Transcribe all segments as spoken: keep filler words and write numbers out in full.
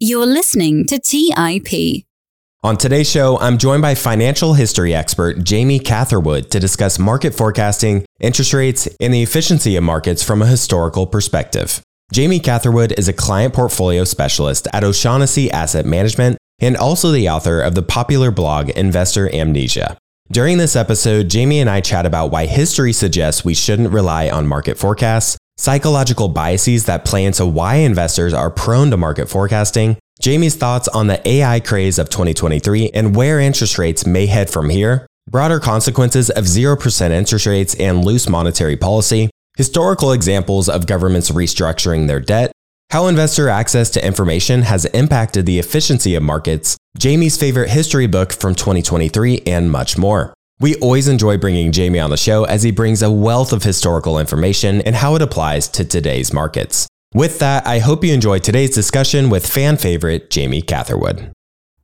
You're listening to T I P. On today's show, I'm joined by financial history expert Jamie Catherwood to discuss market forecasting, interest rates, and the efficiency of markets from a historical perspective. Jamie Catherwood is a client portfolio specialist at O'Shaughnessy Asset Management and also the author of the popular blog Investor Amnesia. During this episode, Jamie and I chat about why history suggests we shouldn't rely on market forecasts, psychological biases that play into why investors are prone to market forecasting, Jamie's thoughts on the A I craze of twenty twenty-three and where interest rates may head from here, broader consequences of zero percent interest rates and loose monetary policy, historical examples of governments restructuring their debt, how investor access to information has impacted the efficiency of markets, Jamie's favorite history book from twenty twenty-three, and much more. We always enjoy bringing Jamie on the show as he brings a wealth of historical information and how it applies to today's markets. With that, I hope you enjoy today's discussion with fan favorite Jamie Catherwood.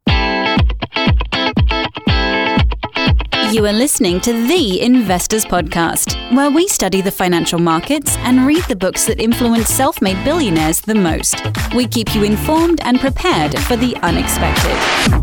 You are listening to The Investors Podcast, where we study the financial markets and read the books that influence self-made billionaires the most. We keep you informed and prepared for the unexpected.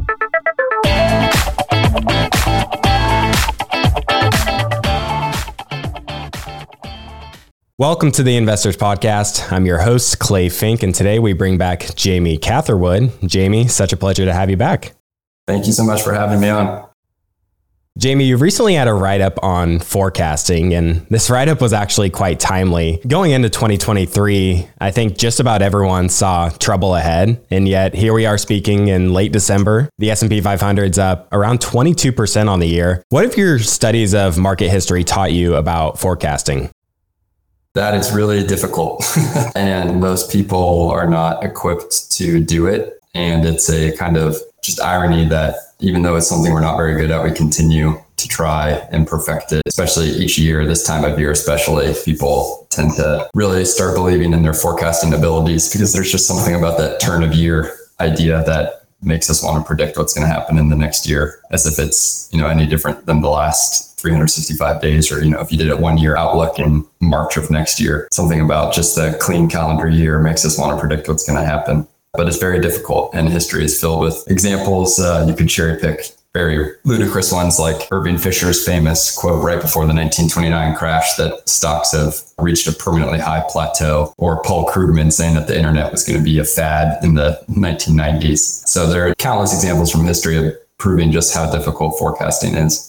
Welcome to the Investors Podcast. I'm your host, Clay Fink, and today we bring back Jamie Catherwood. Jamie, such a pleasure to have you back. Thank you so much for having me on. Jamie, you recently had a write-up on forecasting, and this write-up was actually quite timely. Going into twenty twenty-three, I think just about everyone saw trouble ahead, and yet here we are speaking in late December. The S and P five hundred's up around twenty-two percent on the year. What have your studies of market history taught you about forecasting? That is really difficult, and most people are not equipped to do it. And it's a kind of just irony that even though it's something we're not very good at, we continue to try and perfect it, especially each year, this time of year especially. People tend to really start believing in their forecasting abilities because there's just something about that turn of year idea that makes us want to predict what's going to happen in the next year, as if it's, you know, any different than the last three hundred sixty-five days, or, you know, if you did a one year outlook in March of next year. Something about just the clean calendar year makes us want to predict what's going to happen. But it's very difficult, and history is filled with examples. Uh, you could cherry pick very ludicrous ones like Irving Fisher's famous quote right before the nineteen twenty-nine crash that stocks have reached a permanently high plateau, or Paul Krugman saying that the internet was going to be a fad in the nineteen nineties. So there are countless examples from history of proving just how difficult forecasting is.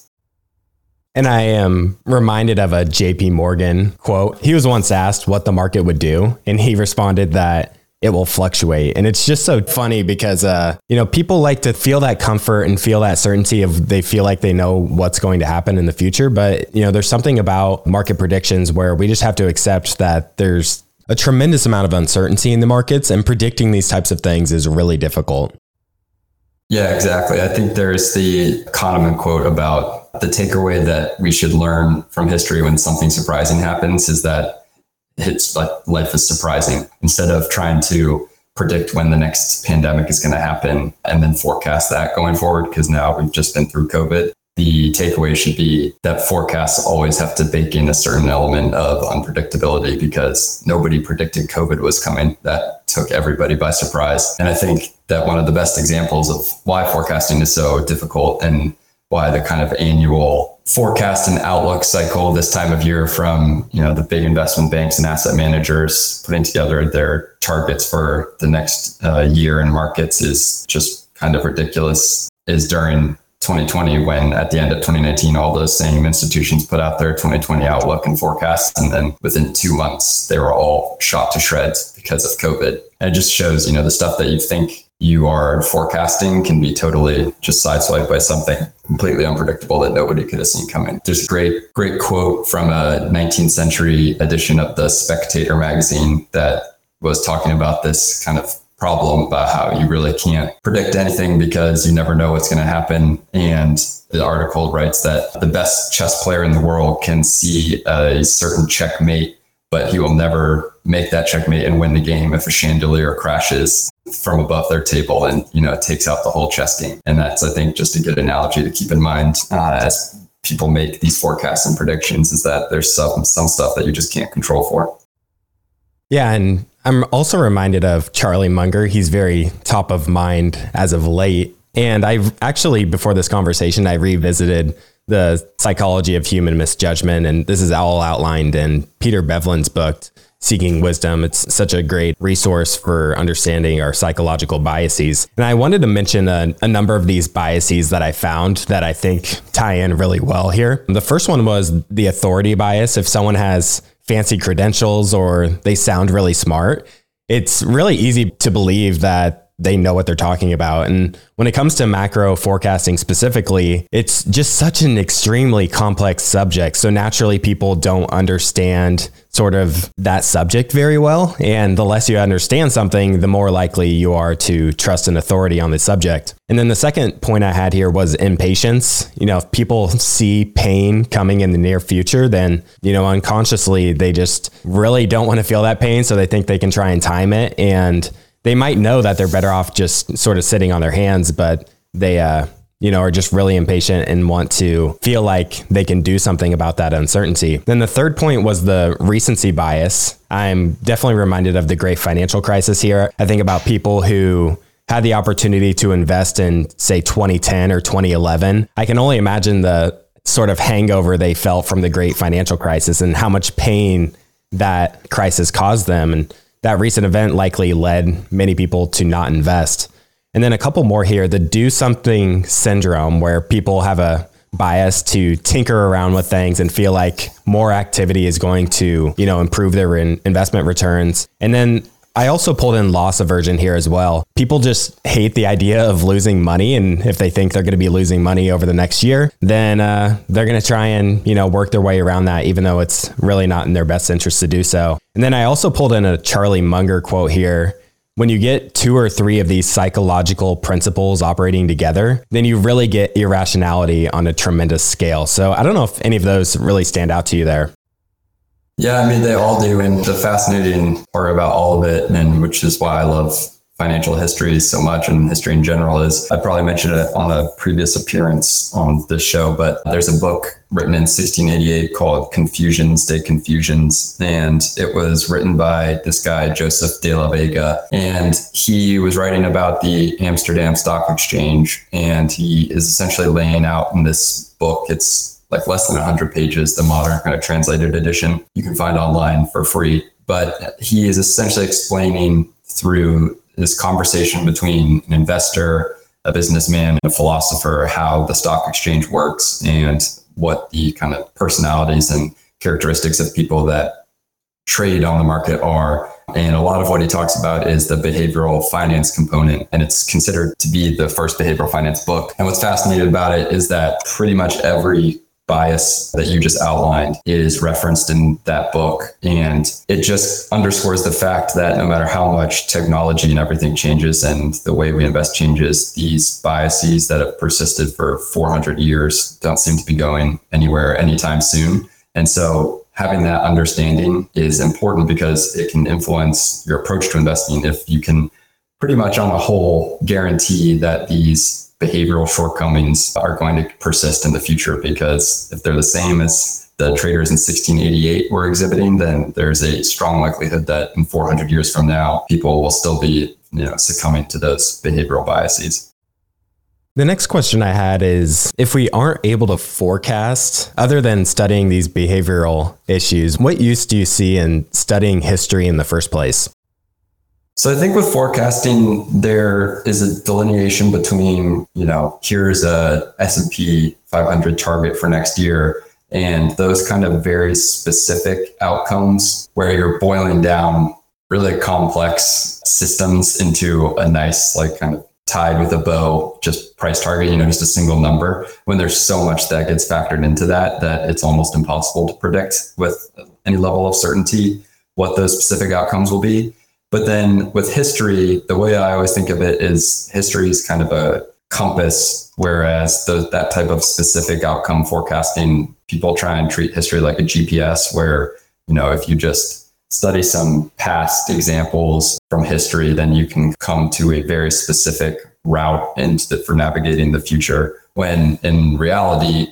And I am reminded of a J P Morgan quote. He was once asked what the market would do, and he responded that it will fluctuate. And it's just so funny because, uh, you know, people like to feel that comfort and feel that certainty of they feel like they know what's going to happen in the future. But, you know, there's something about market predictions where we just have to accept that there's a tremendous amount of uncertainty in the markets, and predicting these types of things is really difficult. Yeah, exactly. I think there's the Kahneman quote about the takeaway that we should learn from history when something surprising happens is that it's like life is surprising. Instead of trying to predict when the next pandemic is going to happen and then forecast that going forward, because now we've just been through COVID, the takeaway should be that forecasts always have to bake in a certain element of unpredictability, because nobody predicted COVID was coming. That took everybody by surprise. And I think that one of the best examples of why forecasting is so difficult, and why the kind of annual forecast and outlook cycle this time of year from, you know, the big investment banks and asset managers putting together their targets for the next uh, year in markets is just kind of ridiculous, is during twenty twenty, when at the end of twenty nineteen, all those same institutions put out their twenty twenty outlook and forecasts. And then within two months, they were all shot to shreds because of COVID. And it just shows, you know, the stuff that you think you are forecasting can be totally just sideswiped by something completely unpredictable that nobody could have seen coming. There's a great, great quote from a nineteenth century edition of the Spectator magazine that was talking about this kind of problem about how you really can't predict anything because you never know what's going to happen. And the article writes that the best chess player in the world can see a certain checkmate, but he will never make that checkmate and win the game if a chandelier crashes from above their table and, you know, it takes out the whole chess game. And that's, I think, just a good analogy to keep in mind uh, as people make these forecasts and predictions, is that there's some some stuff that you just can't control for. Yeah, and I'm also reminded of Charlie Munger. He's very top of mind as of late. And I've actually, before this conversation, I revisited the Psychology of Human Misjudgment. And this is all outlined in Peter Bevlin's book, Seeking Wisdom. It's such a great resource for understanding our psychological biases. And I wanted to mention a, a number of these biases that I found that I think tie in really well here. The first one was the authority bias. If someone has fancy credentials or they sound really smart, it's really easy to believe that they know what they're talking about. And when it comes to macro forecasting specifically, it's just such an extremely complex subject. So naturally, people don't understand sort of that subject very well. And the less you understand something, the more likely you are to trust an authority on the subject. And then the second point I had here was impatience. You know, if people see pain coming in the near future, then, you know, unconsciously, they just really don't want to feel that pain. So they think they can try and time it. And they might know that they're better off just sort of sitting on their hands, but they, uh, you know, are just really impatient and want to feel like they can do something about that uncertainty. Then the third point was the recency bias. I'm definitely reminded of the great financial crisis here. I think about people who had the opportunity to invest in, say, twenty ten or twenty eleven. I can only imagine the sort of hangover they felt from the great financial crisis and how much pain that crisis caused them. And that recent event likely led many people to not invest. And then a couple more here, the do something syndrome, where people have a bias to tinker around with things and feel like more activity is going to, you know, improve their in- investment returns. And then I also pulled in loss aversion here as well. People just hate the idea of losing money. And if they think they're going to be losing money over the next year, then uh, they're going to try and, you know, work their way around that, even though it's really not in their best interest to do so. And then I also pulled in a Charlie Munger quote here. When you get two or three of these psychological principles operating together, then you really get irrationality on a tremendous scale. So I don't know if any of those really stand out to you there. Yeah, I mean, they all do. And the fascinating part about all of it, and which is why I love financial history so much and history in general, is I probably mentioned it on a previous appearance on this show, but there's a book written in sixteen eighty-eight called Confusions de Confusions. And it was written by this guy, Joseph de la Vega. And he was writing about the Amsterdam Stock Exchange. And he is essentially laying out in this book, it's like less than one hundred pages, the modern kind of translated edition you can find online for free. But he is essentially explaining through this conversation between an investor, a businessman, and a philosopher how the stock exchange works and what the kind of personalities and characteristics of people that trade on the market are. And a lot of what he talks about is the behavioral finance component, and it's considered to be the first behavioral finance book. And what's fascinating about it is that pretty much every bias that you just outlined is referenced in that book. And it just underscores the fact that no matter how much technology and everything changes and the way we invest changes, these biases that have persisted for four hundred years don't seem to be going anywhere anytime soon. And so having that understanding is important because it can influence your approach to investing. If you can pretty much on a whole guarantee that these behavioral shortcomings are going to persist in the future, because if they're the same as the traders in sixteen eighty-eight were exhibiting, then there's a strong likelihood that in four hundred years from now, people will still be, you know, succumbing to those behavioral biases. The next question I had is, if we aren't able to forecast, other than studying these behavioral issues, what use do you see in studying history in the first place? So I think with forecasting, there is a delineation between, you know, here's a S and P five hundred target for next year, and those kind of very specific outcomes where you're boiling down really complex systems into a nice, like kind of tied with a bow, just price target, you know, just a single number, when there's so much that gets factored into that, that it's almost impossible to predict with any level of certainty what those specific outcomes will be. But then with history, the way I always think of it is history is kind of a compass, whereas the, that type of specific outcome forecasting, people try and treat history like a G P S, where, you know, if you just study some past examples from history, then you can come to a very specific route into the, for navigating the future. When in reality,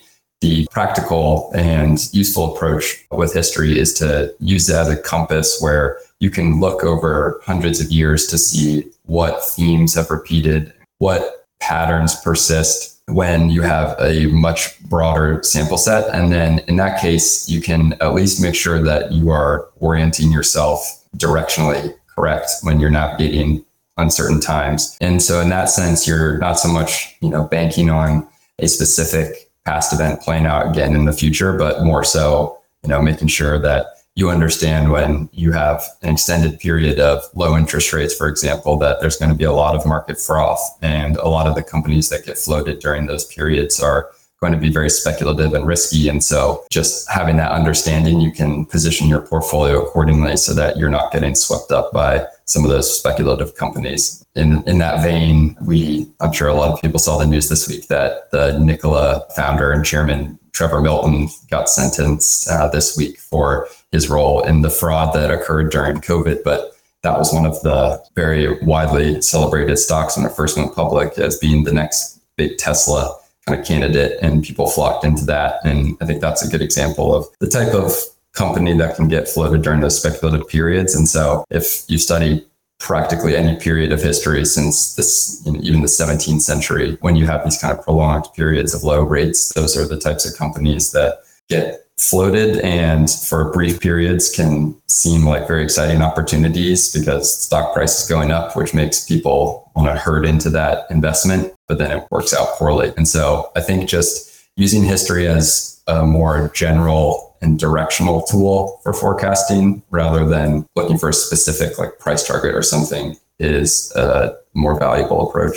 The practical and useful approach with history is to use it as a compass where you can look over hundreds of years to see what themes have repeated, what patterns persist when you have a much broader sample set. And then in that case, you can at least make sure that you are orienting yourself directionally correct when you're navigating uncertain times. And so in that sense, you're not so much, you know, banking on a specific past event playing out again in the future, but more so, you know, making sure that you understand when you have an extended period of low interest rates, for example, that there's going to be a lot of market froth, and a lot of the companies that get floated during those periods are going to be very speculative and risky. And so just having that understanding, you can position your portfolio accordingly so that you're not getting swept up by some of those speculative companies. In in that vein, we, I'm sure a lot of people saw the news this week that the Nikola founder and chairman, Trevor Milton, got sentenced uh, this week for his role in the fraud that occurred during COVID. But that was one of the very widely celebrated stocks when it first went public as being the next big Tesla kind of candidate, and people flocked into that. And I think that's a good example of the type of company that can get floated during those speculative periods. And so if you study practically any period of history since this, you know, even the seventeenth century, when you have these kind of prolonged periods of low rates, those are the types of companies that get floated and for brief periods can seem like very exciting opportunities because stock price is going up, which makes people want to herd into that investment, but then it works out poorly. And so I think just using history as a more general and directional tool for forecasting rather than looking for a specific like price target or something is a more valuable approach.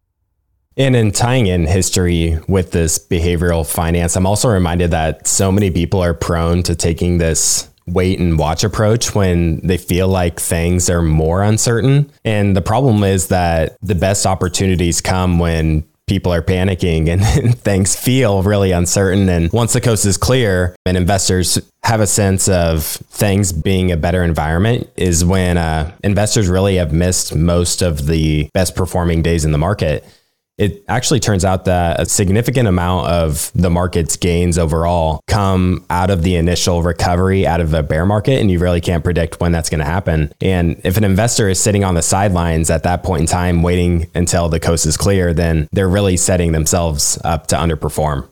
And in tying in history with this behavioral finance, I'm also reminded that so many people are prone to taking this wait and watch approach when they feel like things are more uncertain. And the problem is that the best opportunities come when people are panicking and things feel really uncertain. And once the coast is clear and investors have a sense of things being a better environment is when uh, investors really have missed most of the best performing days in the market. It actually turns out that a significant amount of the market's gains overall come out of the initial recovery out of a bear market, and you really can't predict when that's going to happen. And if an investor is sitting on the sidelines at that point in time, waiting until the coast is clear, then they're really setting themselves up to underperform.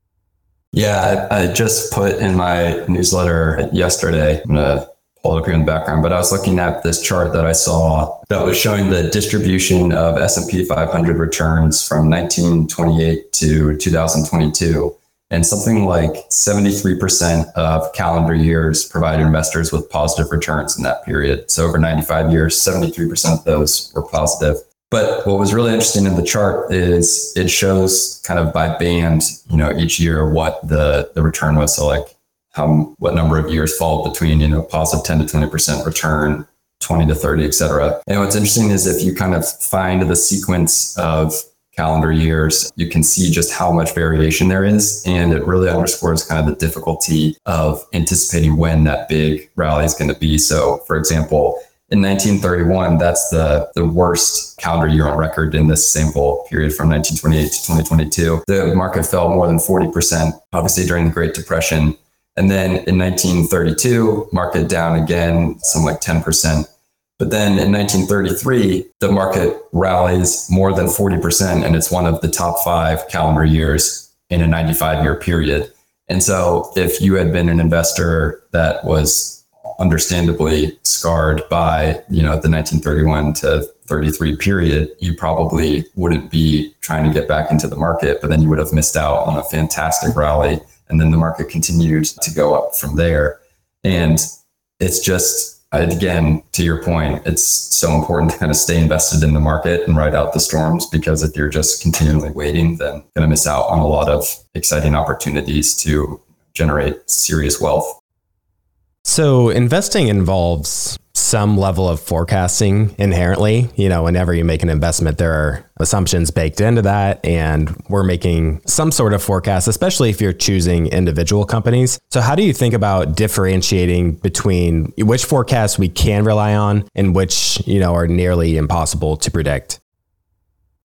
Yeah, I, I just put in my newsletter yesterday, I'm going to pull it up here in the background, but I was looking at this chart that I saw that was showing the distribution of S and P five hundred returns from nineteen twenty-eight to two thousand twenty-two. And something like seventy-three percent of calendar years provided investors with positive returns in that period. So over ninety-five years, seventy-three percent of those were positive. But what was really interesting in the chart is it shows kind of by band, you know, each year what the, the return was. So like how, what number of years fall between, you know, positive ten to twenty percent return, twenty to thirty, et cetera. And what's interesting is if you kind of find the sequence of calendar years, you can see just how much variation there is. And it really underscores kind of the difficulty of anticipating when that big rally is going to be. So for example, in nineteen thirty-one, that's the, the worst calendar year on record in this sample period from nineteen twenty-eight to twenty twenty-two. The market fell more than forty percent, obviously during the Great Depression. And then in nineteen thirty-two, market down again, some like ten percent. But then in nineteen thirty-three, the market rallies more than forty percent, and it's one of the top five calendar years in a ninety-five year period. And so if you had been an investor that was understandably scarred by, you know, the nineteen thirty-one to thirty-three period, you probably wouldn't be trying to get back into the market, but then you would have missed out on a fantastic rally. And then the market continued to go up from there. And it's just, again, to your point, it's so important to kind of stay invested in the market and ride out the storms, because if you're just continually waiting, then you're going to miss out on a lot of exciting opportunities to generate serious wealth. So investing involves some level of forecasting inherently. You know, whenever you make an investment, there are assumptions baked into that, and we're making some sort of forecast, especially if you're choosing individual companies. So how do you think about differentiating between which forecasts we can rely on and which, you know, are nearly impossible to predict?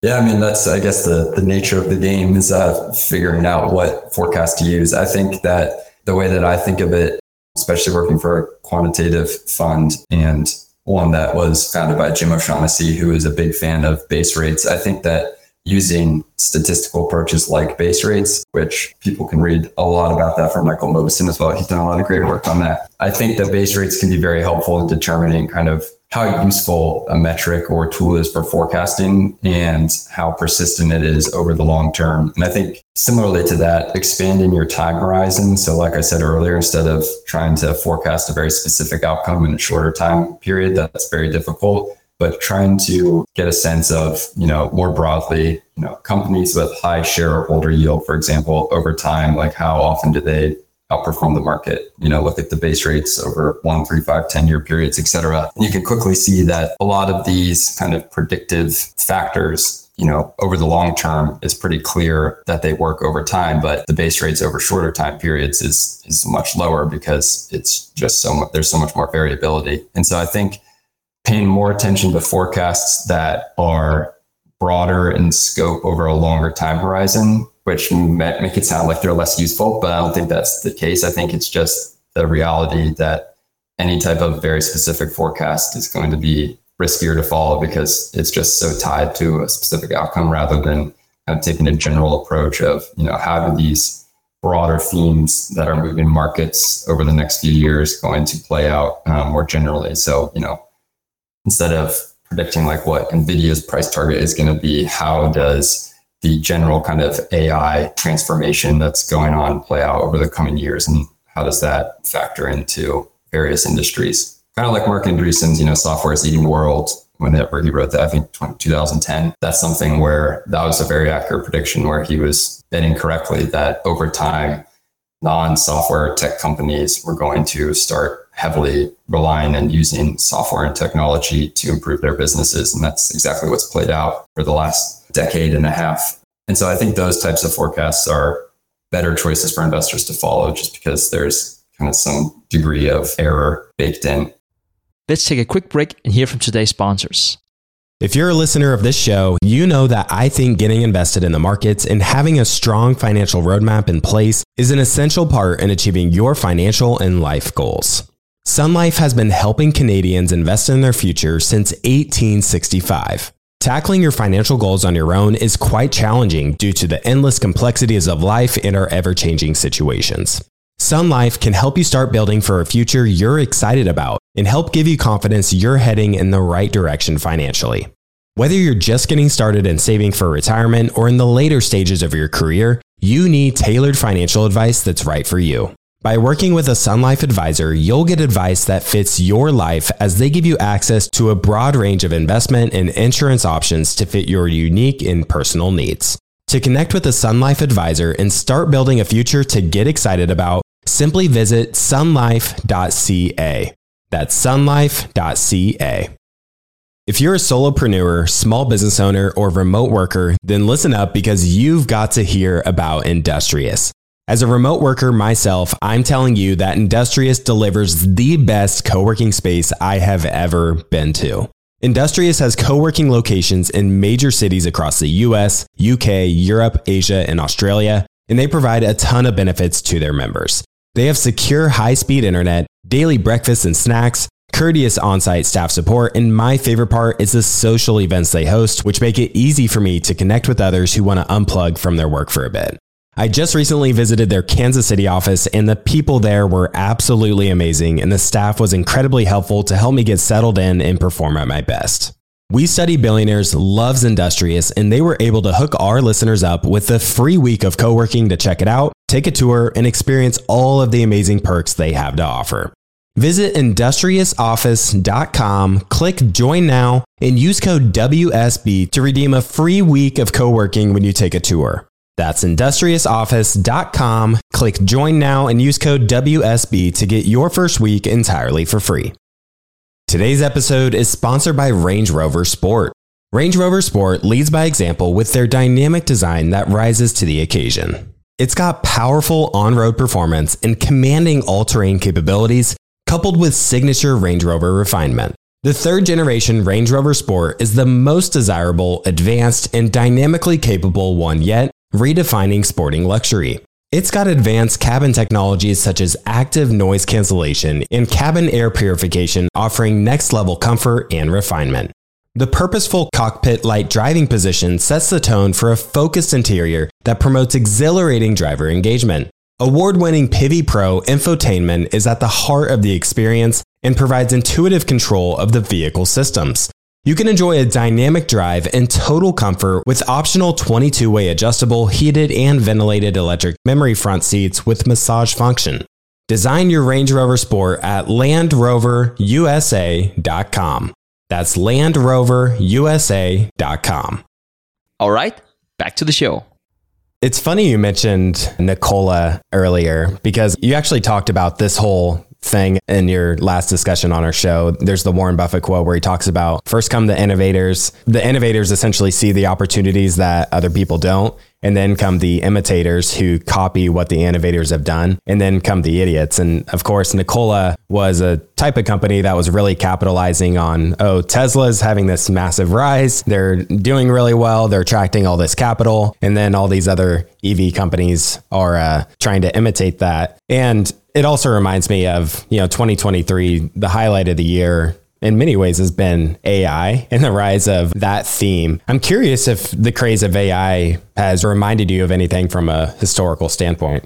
Yeah, I mean, that's, I guess, the, the nature of the game is uh, figuring out what forecast to use. I think that the way that I think of it, especially working for a quantitative fund and one that was founded by Jim O'Shaughnessy, who is a big fan of base rates, I think that using statistical approaches like base rates, which people can read a lot about that from Michael Mauboussin as well. He's done a lot of great work on that. I think that base rates can be very helpful in determining kind of how useful a metric or tool is for forecasting and how persistent it is over the long term. And I think similarly to that, expanding your time horizon. So like I said earlier, instead of trying to forecast a very specific outcome in a shorter time period, that's very difficult. But trying to get a sense of, you know, more broadly, you know, companies with high shareholder yield, for example, over time, like how often do they outperform the market? You know, look at the base rates over one, three, five, ten year periods, et cetera. And you can quickly see that a lot of these kind of predictive factors, you know, over the long term is pretty clear that they work over time, but the base rates over shorter time periods is, is much lower because it's just so much, there's so much more variability. And so I think paying more attention to forecasts that are broader in scope over a longer time horizon, which make it sound like they're less useful, but I don't think that's the case. I think it's just the reality that any type of very specific forecast is going to be riskier to follow because it's just so tied to a specific outcome rather than kind of taking a general approach of, you know, how do these broader themes that are moving markets over the next few years going to play out um, more generally. So, you know, instead of predicting like what NVIDIA's price target is going to be, how does the general kind of A I transformation that's going on play out over the coming years? And how does that factor into various industries? Kind of like Marc Andreessen's, you know, Software is Eating the World, whenever he wrote that, I think two thousand ten. That's something where that was a very accurate prediction where he was betting correctly that over time, non-software tech companies were going to start heavily relying and using software and technology to improve their businesses. And that's exactly what's played out for the last decade and a half. And so I think those types of forecasts are better choices for investors to follow just because there's kind of some degree of error baked in. Let's take a quick break and hear from today's sponsors. If you're a listener of this show, you know that I think getting invested in the markets and having a strong financial roadmap in place is an essential part in achieving your financial and life goals. Sun Life has been helping Canadians invest in their future since eighteen sixty-five. Tackling your financial goals on your own is quite challenging due to the endless complexities of life and our ever-changing situations. Sun Life can help you start building for a future you're excited about and help give you confidence you're heading in the right direction financially. Whether you're just getting started and saving for retirement or in the later stages of your career, you need tailored financial advice that's right for you. By working with a Sun Life advisor, you'll get advice that fits your life as they give you access to a broad range of investment and insurance options to fit your unique and personal needs. To connect with a Sun Life advisor and start building a future to get excited about, simply visit sun life dot c a. That's sun life dot c a. If you're a solopreneur, small business owner, or remote worker, then listen up because you've got to hear about Industrious. As a remote worker myself, I'm telling you that Industrious delivers the best co-working space I have ever been to. Industrious has co-working locations in major cities across the U S, U K, Europe, Asia, and Australia, and they provide a ton of benefits to their members. They have secure high-speed internet, daily breakfast and snacks, courteous on-site staff support, and my favorite part is the social events they host, which make it easy for me to connect with others who want to unplug from their work for a bit. I just recently visited their Kansas City office and the people there were absolutely amazing and the staff was incredibly helpful to help me get settled in and perform at my best. We Study Billionaires loves Industrious and they were able to hook our listeners up with a free week of co-working to check it out, take a tour, and experience all of the amazing perks they have to offer. Visit industrious office dot com, click join now, and use code W S B to redeem a free week of co-working when you take a tour. That's industrious office dot com, click join now, and use code W S B to get your first week entirely for free. Today's episode is sponsored by Range Rover Sport. Range Rover Sport leads by example with their dynamic design that rises to the occasion. It's got powerful on-road performance and commanding all-terrain capabilities, coupled with signature Range Rover refinement. The third generation Range Rover Sport is the most desirable, advanced, and dynamically capable one yet, redefining sporting luxury. It's got advanced cabin technologies such as active noise cancellation and cabin air purification, offering next-level comfort and refinement. The purposeful cockpit light driving position sets the tone for a focused interior that promotes exhilarating driver engagement. Award-winning Pivi Pro infotainment is at the heart of the experience and provides intuitive control of the vehicle systems. You can enjoy a dynamic drive and total comfort with optional twenty-two way adjustable, heated and ventilated electric memory front seats with massage function. Design your Range Rover Sport at land rover u s a dot com. That's land rover u s a dot com. All right, back to the show. It's funny you mentioned Nikola earlier because you actually talked about this whole thing in your last discussion on our show. There's the Warren Buffett quote where he talks about first come the innovators. The innovators essentially see the opportunities that other people don't. And then come the imitators who copy what the innovators have done. And then come the idiots. And of course, Nikola was a type of company that was really capitalizing on, oh, Tesla's having this massive rise. They're doing really well. They're attracting all this capital. And then all these other E V companies are uh, trying to imitate that. And it also reminds me of, you know, twenty twenty-three, the highlight of the year in many ways has been A I and the rise of that theme. I'm curious if the craze of A I has reminded you of anything from a historical standpoint.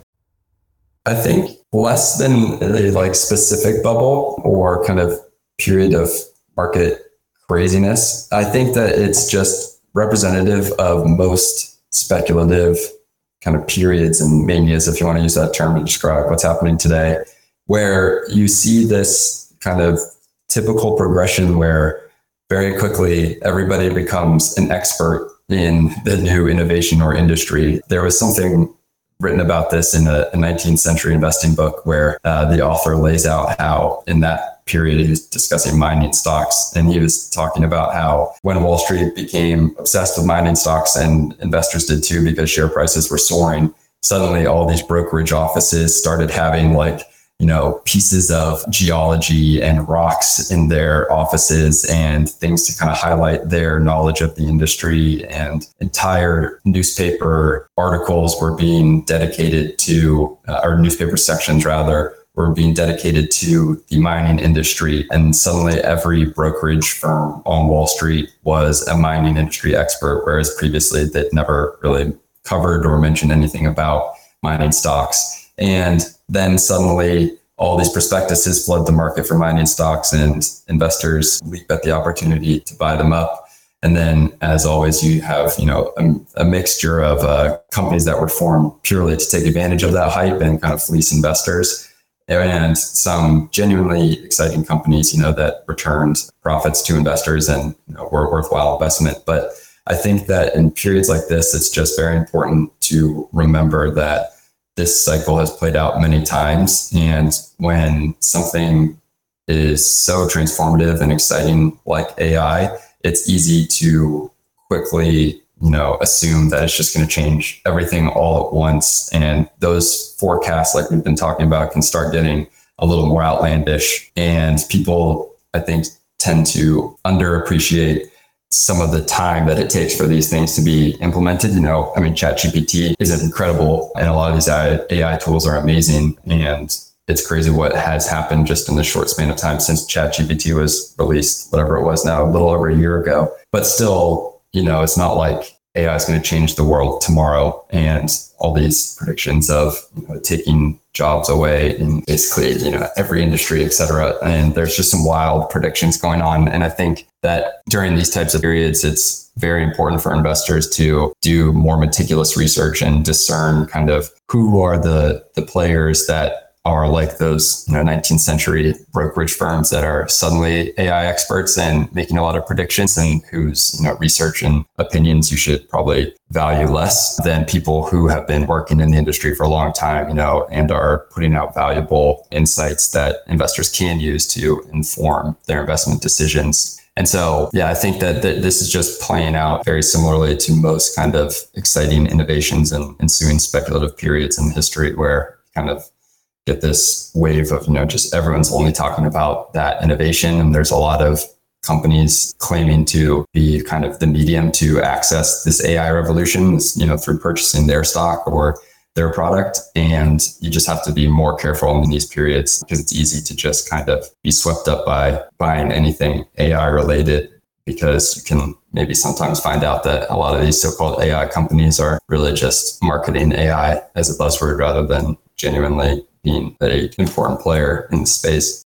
I think less than a like specific bubble or kind of period of market craziness. I think that it's just representative of most speculative kind of periods and manias, if you want to use that term to describe what's happening today, where you see this kind of typical progression where very quickly everybody becomes an expert in the new innovation or industry. There was something written about this in a, a nineteenth century investing book where uh, the author lays out how in that period he was discussing mining stocks, and he was talking about how when Wall Street became obsessed with mining stocks, and investors did too because share prices were soaring, suddenly all these brokerage offices started having like you know, pieces of geology and rocks in their offices and things to kind of highlight their knowledge of the industry, and entire newspaper articles were being dedicated to, uh, or newspaper sections rather, were being dedicated to the mining industry. And suddenly every brokerage firm on Wall Street was a mining industry expert, whereas previously they'd never really covered or mentioned anything about mining stocks. And then suddenly all these prospectuses flood the market for mining stocks, and investors leap at the opportunity to buy them up. And then, as always, you have, you know, a, a mixture of uh, companies that were formed purely to take advantage of that hype and kind of fleece investors, and some genuinely exciting companies, you know, that returned profits to investors and, you know, were a worthwhile investment. But I think that in periods like this, it's just very important to remember that this cycle has played out many times. And when something is so transformative and exciting like A I, it's easy to quickly, you know, assume that it's just going to change everything all at once. And those forecasts, like we've been talking about, can start getting a little more outlandish. And people, I think, tend to underappreciate some of the time that it takes for these things to be implemented. You know, I mean, ChatGPT is incredible, and a lot of these A I tools are amazing. And it's crazy what has happened just in the short span of time since ChatGPT was released, whatever it was now, a little over a year ago. But still, you know, it's not like A I is going to change the world tomorrow. And all these predictions of, you know, taking jobs away in basically, you know, every industry, et cetera. And there's just some wild predictions going on. And I think that during these types of periods, it's very important for investors to do more meticulous research and discern kind of who are the, the players that are like those, you know, nineteenth century brokerage firms that are suddenly A I experts and making a lot of predictions, and whose, you know, research and opinions you should probably value less than people who have been working in the industry for a long time, you know, and are putting out valuable insights that investors can use to inform their investment decisions. And so, yeah, I think that, that this is just playing out very similarly to most kind of exciting innovations and ensuing speculative periods in history, where kind of get this wave of, you know, just everyone's only talking about that innovation. And there's a lot of companies claiming to be kind of the medium to access this A I revolution, you know, through purchasing their stock or their product. And you just have to be more careful in these periods because it's easy to just kind of be swept up by buying anything A I related, because you can maybe sometimes find out that a lot of these so-called A I companies are really just marketing A I as a buzzword rather than genuinely being an important player in the space.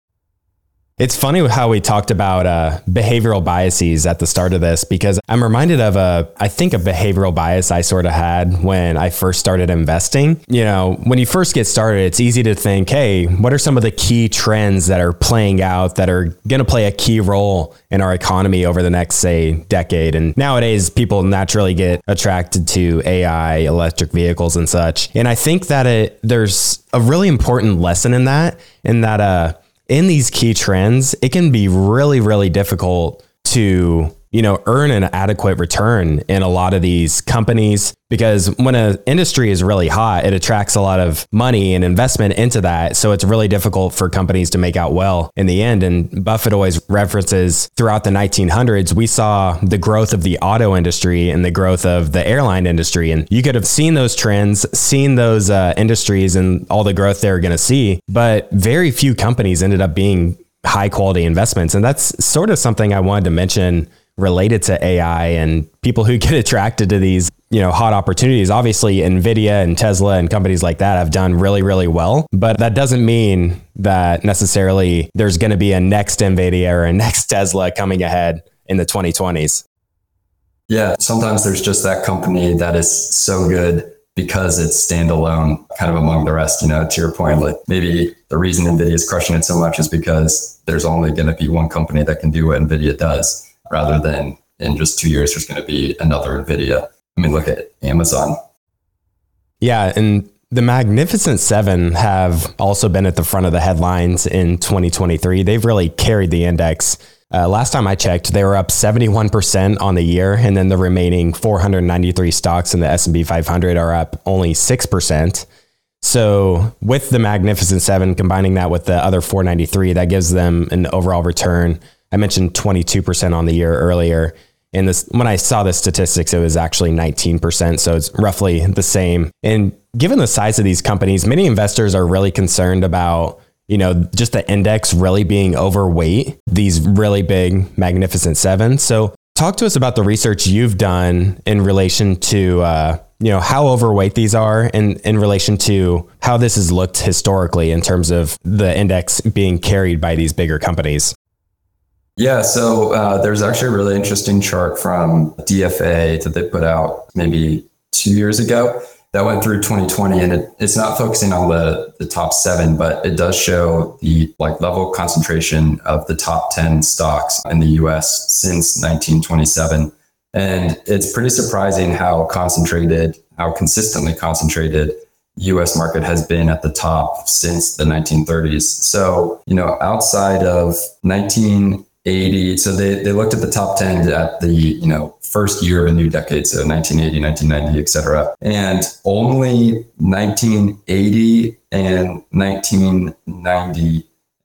It's funny how we talked about uh, behavioral biases at the start of this, because I'm reminded of a, I think a behavioral bias I sort of had when I first started investing. You know, when you first get started, it's easy to think, hey, what are some of the key trends that are playing out that are going to play a key role in our economy over the next, say, decade? And nowadays, people naturally get attracted to A I, electric vehicles and such. And I think that it, there's a really important lesson in that, in that, uh, in these key trends, it can be really, really difficult to, you know, earn an adequate return in a lot of these companies, because when an industry is really hot, it attracts a lot of money and investment into that. So it's really difficult for companies to make out well in the end. And Buffett always references throughout the nineteen hundreds, we saw the growth of the auto industry and the growth of the airline industry. And you could have seen those trends, seen those uh, industries and all the growth they were going to see. But very few companies ended up being high quality investments. And that's sort of something I wanted to mention related to A I and people who get attracted to these, you know, hot opportunities. Obviously, NVIDIA and Tesla and companies like that have done really, really well, but that doesn't mean that necessarily there's going to be a next NVIDIA or a next Tesla coming ahead in the twenty twenties. Yeah, sometimes there's just that company that is so good because it's standalone kind of among the rest. You know, to your point, like maybe the reason NVIDIA is crushing it so much is because there's only going to be one company that can do what NVIDIA does, rather than in just two years, there's going to be another NVIDIA. I mean, look at Amazon. Yeah. And the Magnificent Seven have also been at the front of the headlines in twenty twenty-three. They've really carried the index. Uh, last time I checked, they were up seventy-one percent on the year. And then the remaining four hundred ninety-three stocks in the S and P five hundred are up only six percent. So with the Magnificent Seven, combining that with the other four ninety-three, that gives them an overall return. I mentioned twenty-two percent on the year earlier. And this, when I saw the statistics, it was actually nineteen percent. So it's roughly the same. And given the size of these companies, many investors are really concerned about, you know, just the index really being overweight these really big Magnificent Seven. So talk to us about the research you've done in relation to, uh, you know, how overweight these are and in relation to how this has looked historically in terms of the index being carried by these bigger companies. Yeah, so uh, there's actually a really interesting chart from D F A that they put out maybe two years ago that went through twenty twenty, and it, it's not focusing on the, the top seven, but it does show the like level of concentration of the top ten stocks in the U S since nineteen twenty-seven. And it's pretty surprising how concentrated, how consistently concentrated U S market has been at the top since the nineteen thirties. So, you know, outside of nineteen eighty, so they, they looked at the top ten at the, you know, first year of a new decade, so nineteen eighty, nineteen ninety, et cetera. And only nineteen eighty and nineteen ninety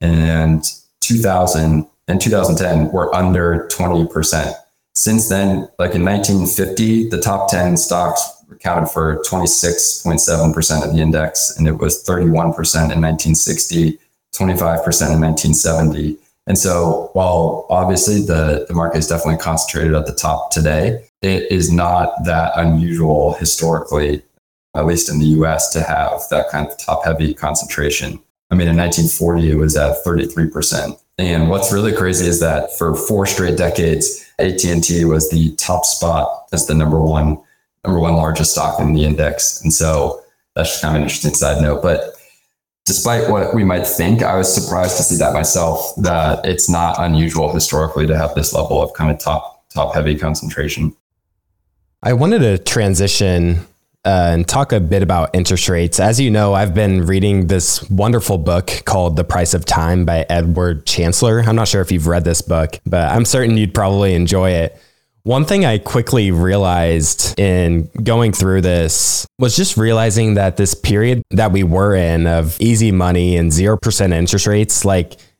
and two thousand and two thousand ten were under twenty percent. Since then, like in nineteen fifty, the top ten stocks accounted for twenty-six point seven percent of the index, and it was thirty-one percent in nineteen sixty, twenty-five percent in nineteen seventy. And so while obviously the, the market is definitely concentrated at the top today, it is not that unusual historically, at least in the U S, to have that kind of top heavy concentration. I mean, in nineteen forty, it was at thirty-three percent. And what's really crazy is that for four straight decades, A T and T was the top spot as the number one, number one largest stock in the index. And so that's just kind of an interesting side note. But despite what we might think, I was surprised to see that myself, that it's not unusual historically to have this level of kind of top, top heavy concentration. I wanted to transition uh, and talk a bit about interest rates. As you know, I've been reading this wonderful book called The Price of Time by Edward Chancellor. I'm not sure if you've read this book, but I'm certain you'd probably enjoy it. One thing I quickly realized in going through this was just realizing that this period that we were in of easy money and zero percent interest rates, like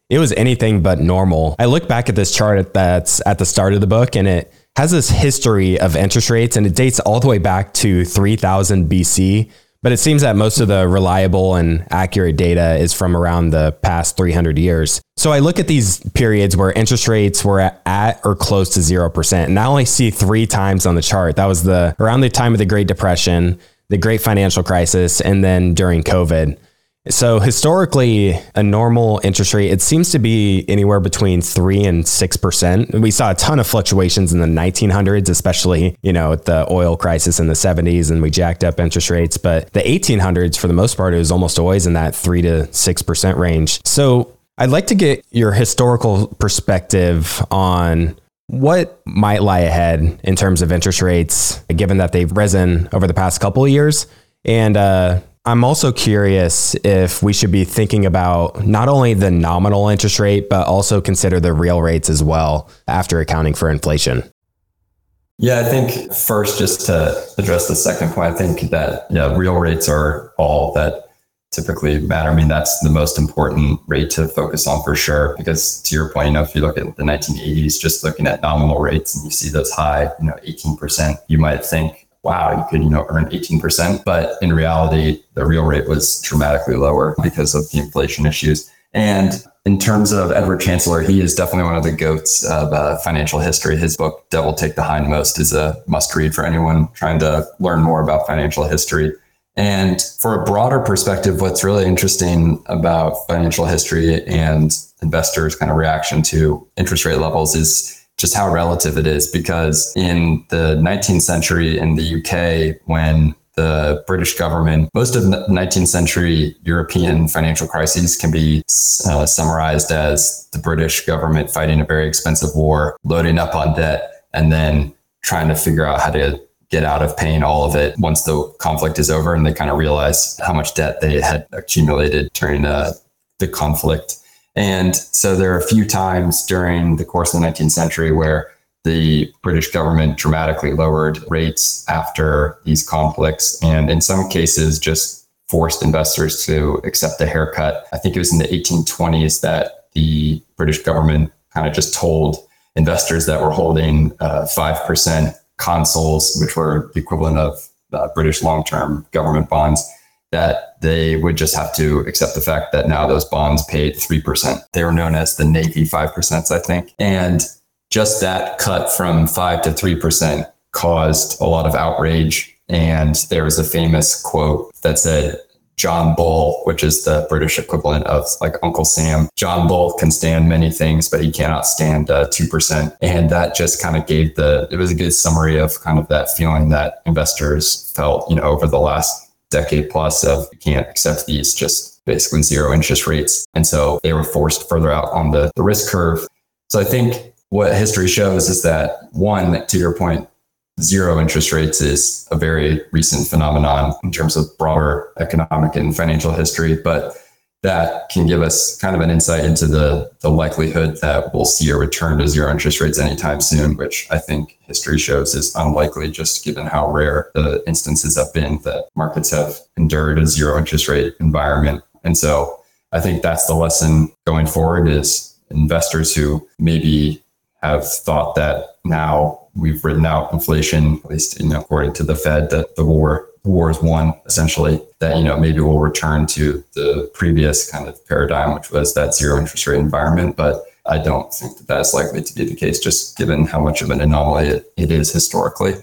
it was anything but normal. I look back at this chart that's at the start of the book, and it has this history of interest rates, and it dates all the way back to three thousand B C. But it seems that most of the reliable and accurate data is from around the past three hundred years. So I look at these periods where interest rates were at or close to zero percent. And I only see three times on the chart. That was the around the time of the Great Depression, the Great Financial Crisis, and then during COVID. So historically, a normal interest rate, it seems to be anywhere between three and six percent. We saw a ton of fluctuations in the nineteen hundreds, especially, you know, with the oil crisis in the seventies, and we jacked up interest rates. But the eighteen hundreds, for the most part, it was almost always in that three to six percent range. So I'd like to get your historical perspective on what might lie ahead in terms of interest rates, given that they've risen over the past couple of years. And, uh, I'm also curious if we should be thinking about not only the nominal interest rate, but also consider the real rates as well after accounting for inflation. Yeah, I think first, just to address the second point, I think that yeah, real rates are all that typically matter. I mean, that's the most important rate to focus on for sure, because to your point, you know, if you look at the nineteen eighties, just looking at nominal rates and you see those high, you know, eighteen percent, you might think, wow, you could, you know, earn eighteen percent. But in reality, the real rate was dramatically lower because of the inflation issues. And in terms of Edward Chancellor, he is definitely one of the goats of uh, financial history. His book, Devil Take the Hindmost, is a must read for anyone trying to learn more about financial history. And for a broader perspective, what's really interesting about financial history and investors' kind of reaction to interest rate levels is just how relative it is, because in the nineteenth century in the U K, when the British government, most of the nineteenth century European financial crises can be uh, summarized as the British government fighting a very expensive war, loading up on debt, and then trying to figure out how to get out of paying all of it once the conflict is over. And they kind of realize how much debt they had accumulated during uh, the conflict. And so there are a few times during the course of the nineteenth century where the British government dramatically lowered rates after these conflicts, and in some cases just forced investors to accept a haircut. I think it was in the eighteen twenties that the British government kind of just told investors that were holding uh, five percent consols, which were the equivalent of uh, British long-term government bonds, that they would just have to accept the fact that now those bonds paid three percent. They were known as the Navy five percent, I think. And just that cut from five to three percent caused a lot of outrage. And there was a famous quote that said, John Bull, which is the British equivalent of like Uncle Sam, John Bull can stand many things, but he cannot stand uh, two percent. And that just kind of gave the, it was a good summary of kind of that feeling that investors felt, you know, over the last decade plus of you can't accept these just basically zero interest rates. And so they were forced further out on the, the risk curve. So I think what history shows is that, one, to your point, zero interest rates is a very recent phenomenon in terms of broader economic and financial history, but that can give us kind of an insight into the, the likelihood that we'll see a return to zero interest rates anytime soon, which I think history shows is unlikely, just given how rare the instances have been that markets have endured a zero interest rate environment. And so I think that's the lesson going forward, is investors who maybe have thought that now we've written out inflation, at least, you know, according to the Fed, that the war the war is won, essentially, that, you know, maybe we'll return to the previous kind of paradigm, which was that zero interest rate environment. But I don't think that that's likely to be the case, just given how much of an anomaly it, it is historically.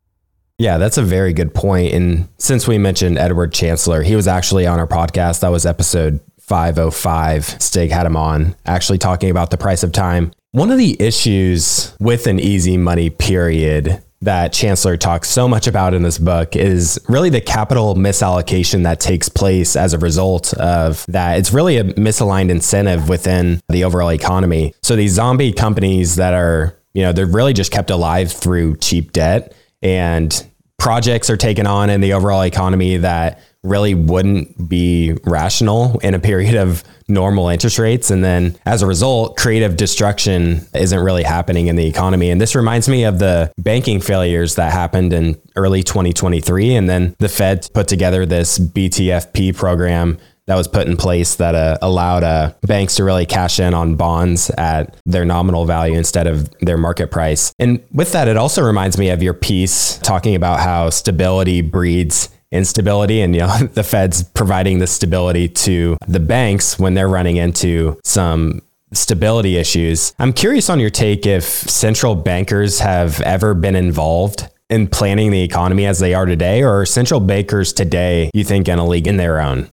Yeah, that's a very good point. And since we mentioned Edward Chancellor, he was actually on our podcast. That was episode five oh five. Stig had him on, actually talking about the price of time. One of the issues with an easy money period that Chancellor talks so much about in this book is really the capital misallocation that takes place as a result of that. It's really a misaligned incentive within the overall economy. So these zombie companies that are, you know, they're really just kept alive through cheap debt, and projects are taken on in the overall economy that really wouldn't be rational in a period of normal interest rates. And then as a result, creative destruction isn't really happening in the economy. And this reminds me of the banking failures that happened in early twenty twenty-three. And then the Fed put together this B T F P program that was put in place that uh, allowed uh, banks to really cash in on bonds at their nominal value instead of their market price. And with that, it also reminds me of your piece talking about how stability breeds instability, and you know the Fed's providing the stability to the banks when they're running into some stability issues. I'm curious on your take if central bankers have ever been involved in planning the economy as they are today, or are central bankers today, you think, in a league in their own?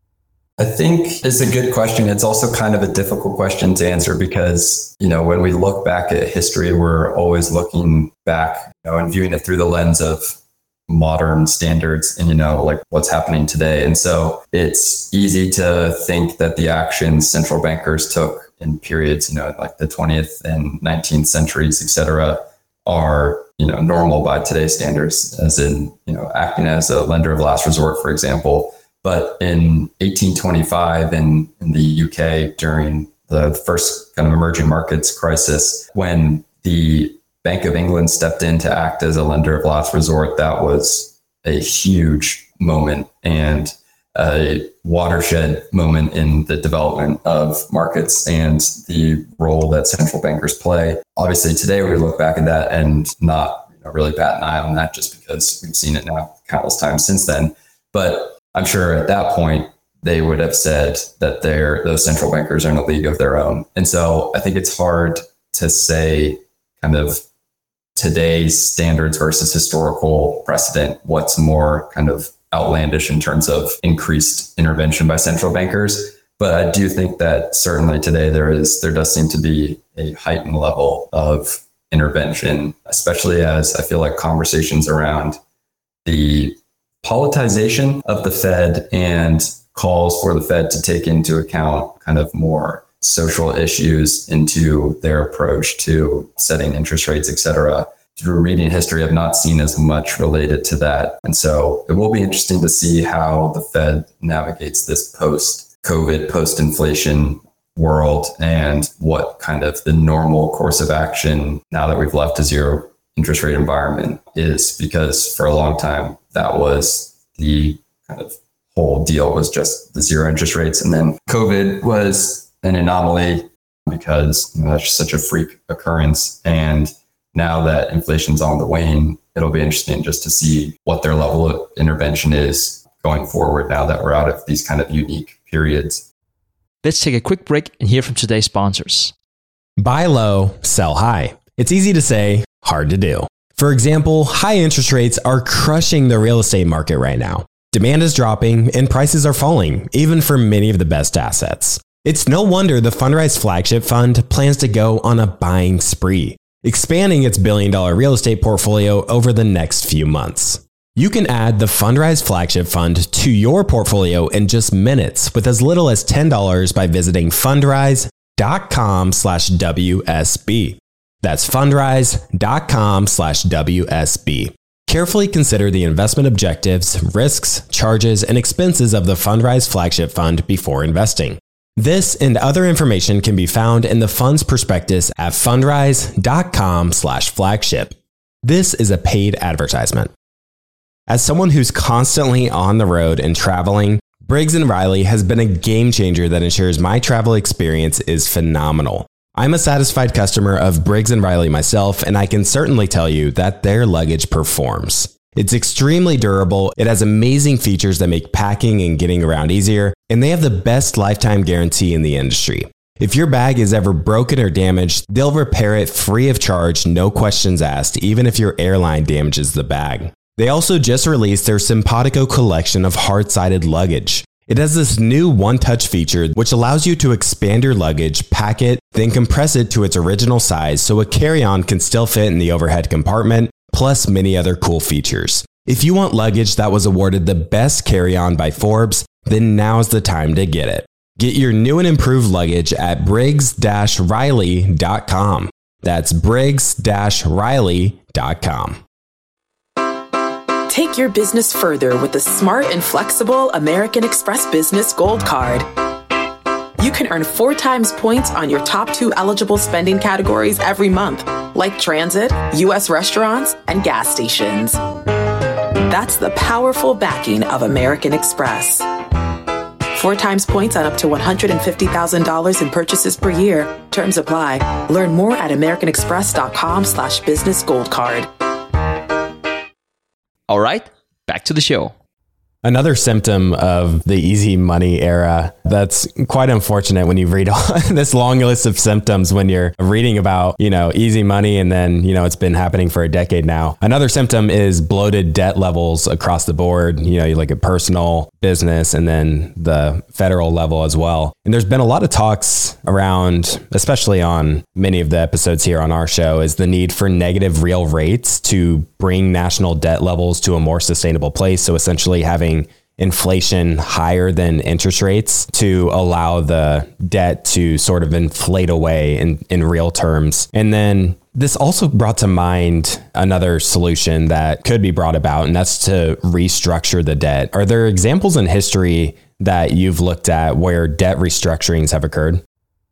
I think it's a good question. It's also kind of a difficult question to answer because, you know, when we look back at history, we're always looking back, you know, and viewing it through the lens of modern standards and, you know, like what's happening today. And so it's easy to think that the actions central bankers took in periods, you know, like the twentieth and nineteenth centuries, et cetera, are, you know, normal by today's standards, as in, you know, acting as a lender of last resort, for example. But in eighteen twenty-five in, in the U K, during the first kind of emerging markets crisis, when the Bank of England stepped in to act as a lender of last resort, that was a huge moment and a watershed moment in the development of markets and the role that central bankers play. Obviously, today we look back at that and not, you know, really bat an eye on that just because we've seen it now countless times since then. But I'm sure at that point, they would have said that they're, those central bankers are in a league of their own. And so I think it's hard to say kind of today's standards versus historical precedent, what's more kind of outlandish in terms of increased intervention by central bankers. But I do think that certainly today there is, there does seem to be a heightened level of intervention, especially as I feel like conversations around the politicization of the Fed and calls for the Fed to take into account kind of more social issues into their approach to setting interest rates, et cetera. Through reading history, I've not seen as much related to that. And so it will be interesting to see how the Fed navigates this post-COVID, post-inflation world and what kind of the normal course of action now that we've left a zero interest rate environment is, because for a long time, that was the kind of whole deal, was just the zero interest rates. And then COVID was an anomaly because, you know, that's just such a freak occurrence. And now that inflation's on the wane, it'll be interesting just to see what their level of intervention is going forward now that we're out of these kind of unique periods. Let's take a quick break and hear from today's sponsors. Buy low, sell high. It's easy to say, hard to do. For example, high interest rates are crushing the real estate market right now. Demand is dropping and prices are falling, even for many of the best assets. It's no wonder the Fundrise Flagship Fund plans to go on a buying spree, expanding its billion dollar real estate portfolio over the next few months. You can add the Fundrise Flagship Fund to your portfolio in just minutes with as little as ten dollars by visiting fundrise.com slash WSB. That's fundrise.com slash WSB. Carefully consider the investment objectives, risks, charges, and expenses of the Fundrise Flagship Fund before investing. This and other information can be found in the fund's prospectus at fundrise.com slash flagship. This is a paid advertisement. As someone who's constantly on the road and traveling, Briggs and Riley has been a game changer that ensures my travel experience is phenomenal. I'm a satisfied customer of Briggs and Riley myself, and I can certainly tell you that their luggage performs. It's extremely durable, it has amazing features that make packing and getting around easier, and they have the best lifetime guarantee in the industry. If your bag is ever broken or damaged, they'll repair it free of charge, no questions asked, even if your airline damages the bag. They also just released their Simpatico collection of hard-sided luggage. It has this new one-touch feature which allows you to expand your luggage, pack it, then compress it to its original size so a carry-on can still fit in the overhead compartment, plus many other cool features. If you want luggage that was awarded the best carry-on by Forbes, then now's the time to get it. Get your new and improved luggage at briggs dash riley dot com. That's briggs dash riley dot com. Take your business further with the smart and flexible American Express Business Gold Card. You can earn four times points on your top two eligible spending categories every month, like transit, U S restaurants, and gas stations. That's the powerful backing of American Express. Four times points on up to one hundred fifty thousand dollars in purchases per year. Terms apply. Learn more at americanexpress.com slash business gold card. All right, back to the show. Another symptom of the easy money era that's quite unfortunate when you read all this long list of symptoms when you're reading about, you know, easy money and then, you know, it's been happening for a decade now. Another symptom is bloated debt levels across the board. You know, you look at personal, business, and then the federal level as well. And there's been a lot of talks around, especially on many of the episodes here on our show, is the need for negative real rates to bring national debt levels to a more sustainable place. So essentially having inflation higher than interest rates to allow the debt to sort of inflate away in, in real terms. And then this also brought to mind another solution that could be brought about, and that's to restructure the debt. Are there examples in history that you've looked at where debt restructurings have occurred?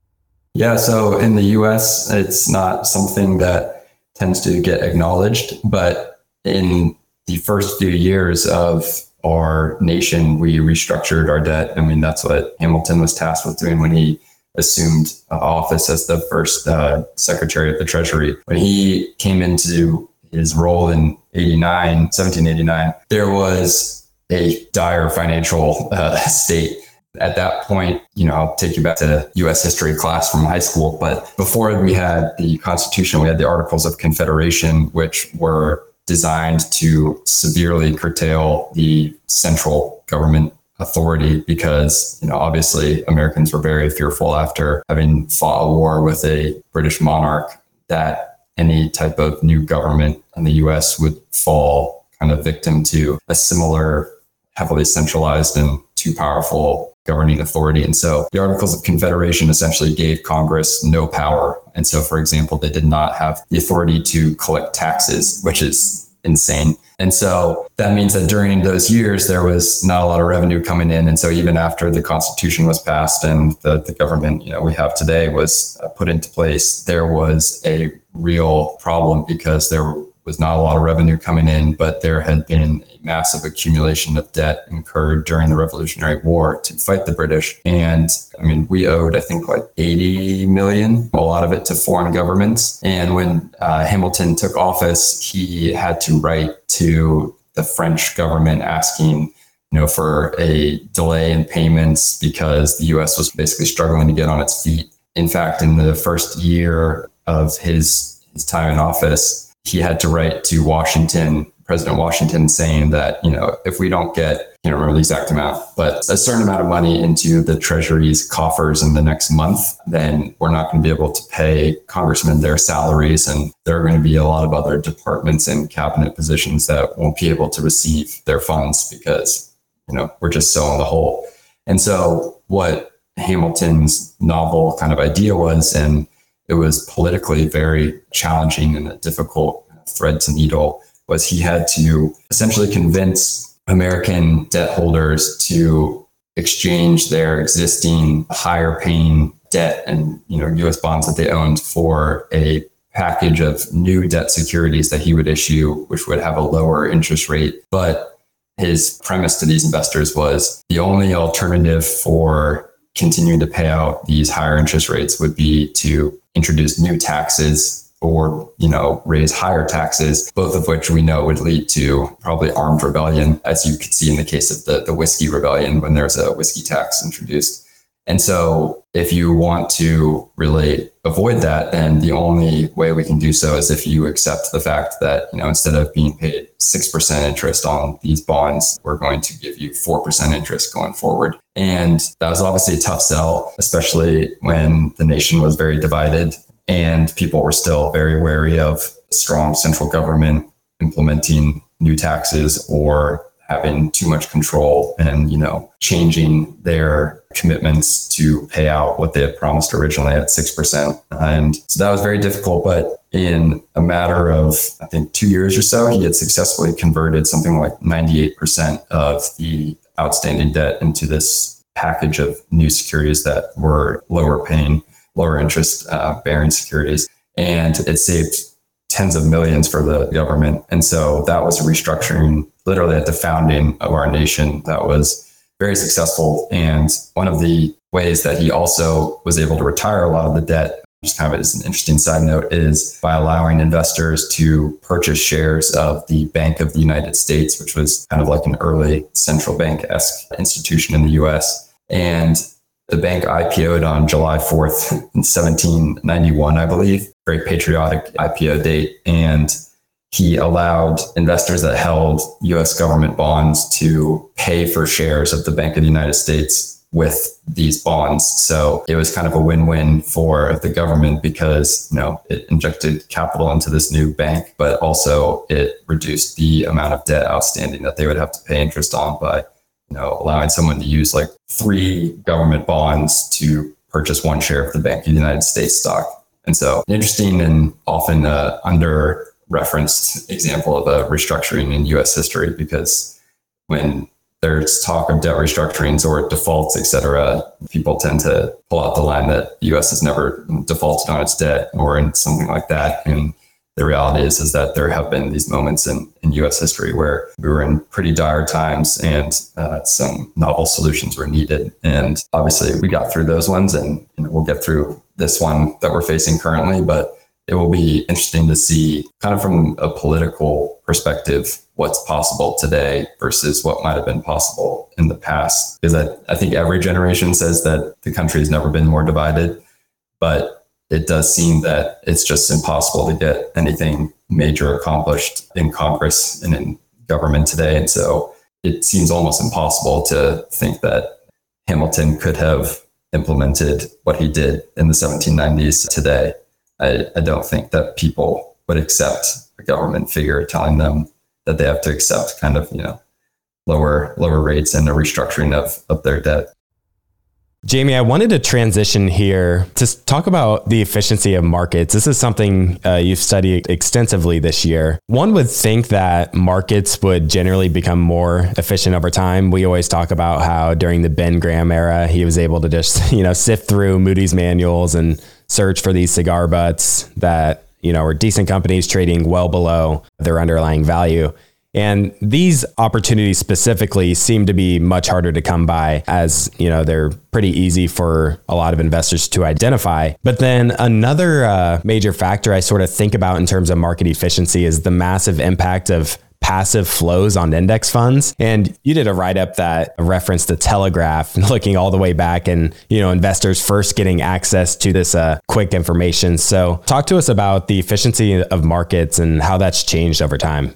Yeah, so in the U S, it's not something that tends to get acknowledged, but in the first few years of our nation, we restructured our debt. I mean, that's what Hamilton was tasked with doing when he assumed uh, office as the first uh, Secretary of the Treasury. When he came into his role in eighty-nine, seventeen eighty-nine, there was a dire financial uh, state. At that point, you know, I'll take you back to U S history class from high school. But before we had the Constitution, we had the Articles of Confederation, which were designed to severely curtail the central government authority because, you know, obviously Americans were very fearful after having fought a war with a British monarch that any type of new government in the U S would fall kind of victim to a similar heavily centralized and too powerful governing authority. And so the Articles of Confederation essentially gave Congress no power. And so, for example, they did not have the authority to collect taxes, which is insane. And so that means that during those years, there was not a lot of revenue coming in. And so even after the Constitution was passed and the, the government, you know, we have today was uh, put into place, there was a real problem because there was not a lot of revenue coming in, but there had been a massive accumulation of debt incurred during the Revolutionary War to fight the British. And I mean, we owed, I think, like eighty million, a lot of it to foreign governments. And when uh, Hamilton took office, he had to write to the French government asking, you know, for a delay in payments because the U S was basically struggling to get on its feet. In fact, in the first year of his, his time in office, he had to write to Washington, President Washington, saying that, you know, if we don't get, I can't remember the exact amount, but a certain amount of money into the Treasury's coffers in the next month, then we're not going to be able to pay congressmen their salaries. And there are going to be a lot of other departments and cabinet positions that won't be able to receive their funds because, you know, we're just so in the hole. And so what Hamilton's novel kind of idea was, and it was politically very challenging and a difficult thread to needle, was he had to essentially convince American debt holders to exchange their existing higher paying debt and, you know, U S bonds that they owned for a package of new debt securities that he would issue, which would have a lower interest rate. But his premise to these investors was the only alternative for continuing to pay out these higher interest rates would be to introduce new taxes or, you know, raise higher taxes, both of which we know would lead to probably armed rebellion, as you could see in the case of the, the whiskey rebellion when there's a whiskey tax introduced. And so if you want to really avoid that, then the only way we can do so is if you accept the fact that, you know, instead of being paid six percent interest on these bonds, we're going to give you four percent interest going forward. And that was obviously a tough sell, especially when the nation was very divided and people were still very wary of strong central government implementing new taxes or having too much control and, you know, changing their commitments to pay out what they had promised originally at six percent. And so that was very difficult. But in a matter of, I think, two years or so, he had successfully converted something like ninety-eight percent of the outstanding debt into this package of new securities that were lower paying, lower interest uh, bearing securities. And it saved tens of millions for the government. And so that was restructuring literally at the founding of our nation. That was very successful. And one of the ways that he also was able to retire a lot of the debt, just kind of as an interesting side note, is by allowing investors to purchase shares of the Bank of the United States, which was kind of like an early central bank-esque institution in the U S. And the bank I P O'd on July fourth in seventeen ninety-one, I believe, very patriotic I P O date. And he allowed investors that held U S government bonds to pay for shares of the Bank of the United States with these bonds. So it was kind of a win-win for the government because, you know, it injected capital into this new bank, but also it reduced the amount of debt outstanding that they would have to pay interest on by, you know, allowing someone to use like three government bonds to purchase one share of the Bank of the United States stock. And so interesting and often uh, under referenced example of a restructuring in U S history, because when there's talk of debt restructurings or defaults, et cetera, people tend to pull out the line that the U S has never defaulted on its debt or in something like that. And the reality is, is that there have been these moments in, in U S history where we were in pretty dire times and uh, some novel solutions were needed. And obviously we got through those ones, and you know, we'll get through this one that we're facing currently, but it will be interesting to see kind of from a political perspective what's possible today versus what might have been possible in the past. Because I, I think every generation says that the country has never been more divided, but it does seem that it's just impossible to get anything major accomplished in Congress and in government today. And so it seems almost impossible to think that Hamilton could have implemented what he did in the seventeen nineties today. I, I don't think that people would accept a government figure telling them that they have to accept kind of, you know, lower lower rates and a restructuring of, of their debt. Jamie, I wanted to transition here to talk about the efficiency of markets. This is something uh, you've studied extensively this year. One would think that markets would generally become more efficient over time. We always talk about how during the Ben Graham era, he was able to just, you know, sift through Moody's manuals and search for these cigar butts that, you know, are decent companies trading well below their underlying value. And these opportunities specifically seem to be much harder to come by, as, you know, they're pretty easy for a lot of investors to identify. But then another uh, major factor I sort of think about in terms of market efficiency is the massive impact of passive flows on index funds. And you did a write-up that referenced the Telegraph, looking all the way back and, you know, investors first getting access to this uh, quick information. So talk to us about the efficiency of markets and how that's changed over time.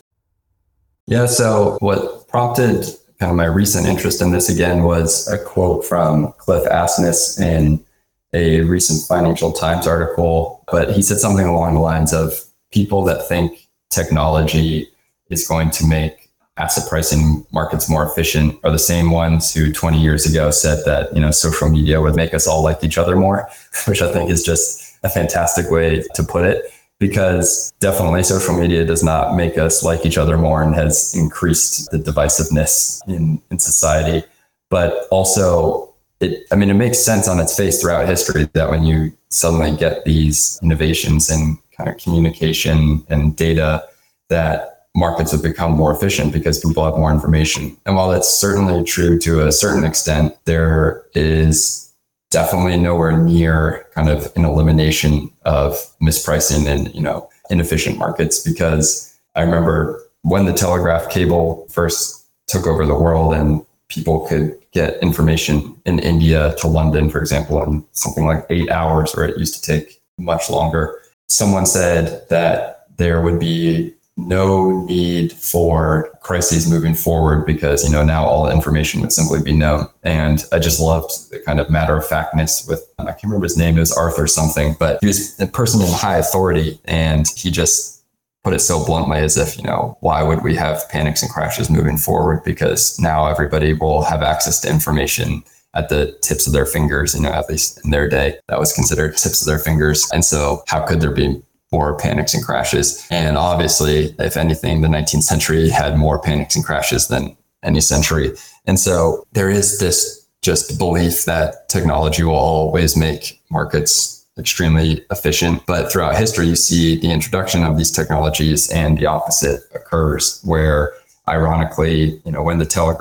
Yeah, so what prompted kind of my recent interest in this again was a quote from Cliff Asness in a recent Financial Times article. But he said something along the lines of, people that think technology is going to make asset pricing markets more efficient are the same ones who twenty years ago said that, you know, social media would make us all like each other more, which I think is just a fantastic way to put it. Because definitely social media does not make us like each other more and has increased the divisiveness in, in society. But also, it, I mean, it makes sense on its face throughout history that when you suddenly get these innovations in kind of communication and data, that markets have become more efficient because people have more information. And while that's certainly true to a certain extent, there is definitely nowhere near kind of an elimination of mispricing and, you know, inefficient markets. Because I remember when the telegraph cable first took over the world and people could get information in India to London, for example, in something like eight hours, where it used to take much longer. Someone said that there would be no need for crises moving forward because, you know, now all the information would simply be known. And I just loved the kind of matter of factness with, I can't remember his name, it was Arthur something, but he was a person in high authority. And he just put it so bluntly as if, you know, why would we have panics and crashes moving forward? Because now everybody will have access to information at the tips of their fingers, you know, at least in their day, that was considered tips of their fingers. And so how could there be more panics and crashes? And obviously, if anything, the nineteenth century had more panics and crashes than any century. And so there is this just belief that technology will always make markets extremely efficient. But throughout history, you see the introduction of these technologies and the opposite occurs, where ironically, you know, when the telegraph